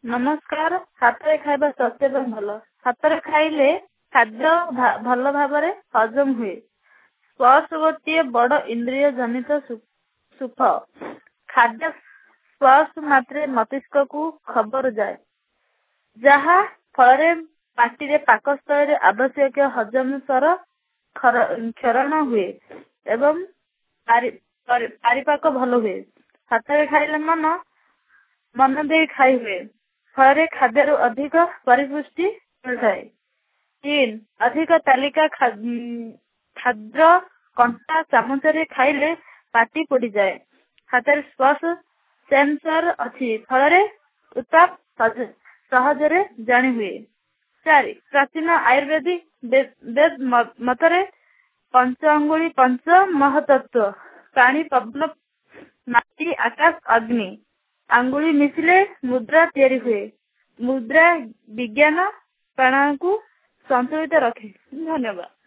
ନମସ୍କାର। ହାତରେ ଖାଇବା ସ୍ୱାସ୍ଥ୍ୟ ପାଇଁ ଭଲ। ହାତରେ ଖାଇଲେ ଖାଦ୍ୟ ଭଲ ଭାବରେ ହଜମ ହୁଏ। ସ୍ପର୍ଶ ଗୋଟିଏ ବଡ଼ ଇନ୍ଦ୍ରିୟ ଜନିତ ସୁଖ। ଖାଦ୍ୟ ସ୍ପର୍ଶ ମାତ୍ରେ ମସ୍ତିଷ୍କକୁ ଖବର ଯାଏ, ଯାହା ଫଳରେ ପାଟିରେ ପାକସ୍ଥଳୀରେ ଆବଶ୍ୟକୀୟ ହଜମ ସ୍ତର କ୍ଷରଣ ହୁଏ ଏବଂ ପରିପାକ ଭଲ ହୁଏ। ହାତରେ ଖାଇଲେ ମନ ଦେଇ ଖାଇ ହୁଏ, ଫଳରେ ଖାଦ୍ୟରୁ ଅଧିକ ପରିପୁଷ୍ଟି ମିଳିଥାଏ। 3. ଅଧିକ ତାଲିକା ଖାଦ୍ୟ କଣ୍ଟା ଚାମଚରେ ଖାଇଲେ ପାଟି ପୋଡ଼ିଯାଏ। ହାତରେ ସ୍ପର୍ଶ ସେନ୍ସର ଅଛି, ଫଳରେ ଉତ୍ତାପ ସହଜରେ ଜାଣି ହୁଏ। 4. ପ୍ରାଚୀନ ଆୟୁର୍ବେଦ ମତରେ ପଞ୍ଚ ଅଙ୍ଗୁଳି ପଞ୍ଚ ମହାତତ୍ତ୍ୱ। ପାଣି, ପବନ, ମାଟି, ଆକାଶ, ଅଗ୍ନି। ଆଙ୍ଗୁଳି ମିଶିଲେ ମୁଦ୍ରା ତିଆରି ହୁଏ। ମୁଦ୍ରା ବିଜ୍ଞାନ ପ୍ରାଣକୁ ସନ୍ତୁଳିତ ରଖେ। ଧନ୍ୟବାଦ।